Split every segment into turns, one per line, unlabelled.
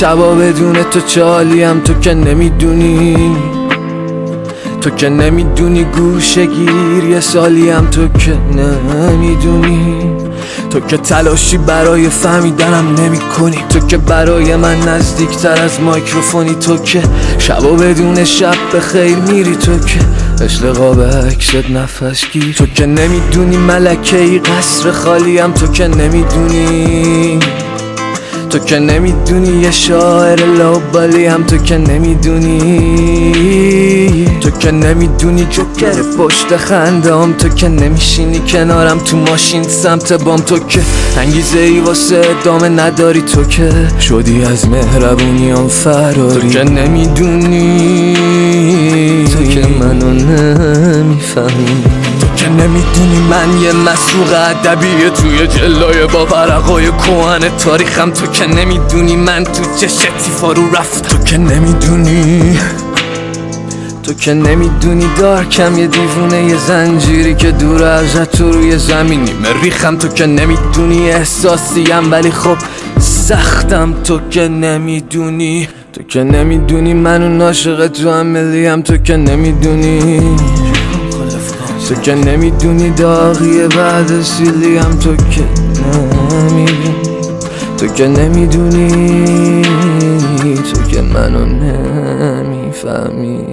شبا بدون تو چالیم. تو که نمیدونی، تو که نمیدونی گوشه گیر یه سالیم. تو که نمیدونی، تو که تلاشی برای فهمیدنم نمی کنی. تو که برای من نزدیکتر از مایکروفونی. تو که شبا بدون شب به خیر میری. تو که عشق قاب عکست نفس گیر. تو که نمیدونی ملکه ای قصر خالیم. تو که نمیدونی، تو که نمیدونی یه شاعر لاوبالیم. تو که نمیدونی، تو که نمیدونی جوکر پشت خندم. تو که نمیشینی کنارم تو ماشین سمت بام. تو که انگیزه ای واسه ادامه نداری. تو که شدی از مهربونیام فراری. تو که نمیدونی، تو که منو نمیفهمی. تو که نمیدونی من یه مسروق ادبیه توی جلای با ورقای کهن تاریخم. تو که نمیدونی من تو چه شتیفا رو رفت. تو که نمیدونی، تو که نمیدونی دارکم یه دیوونه یه زنجیری که دور ازت تو روی زمینی مریخم. تو که نمیدونی احساسیم ولی خب سختم. تو که نمیدونی، تو که نمیدونی من اون عاشق تو عملیم. تو که نمیدونی، تو که نمیدونی داغی بعد سیلیم. تو که نمیدونی، تو که نمیدونی، تو که منو نمیفهمی.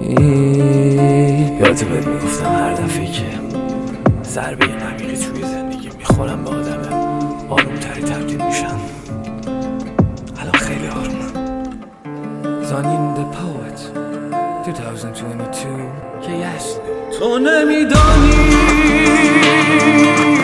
یادت بهت میگفتم هر دفعه که ضربه عمیقی توی زندگی میخورم به آدم آرومتری تبدیل میشم. الان خیلی آرومم. زانین the poet 2022 که یس تو نمیدانی.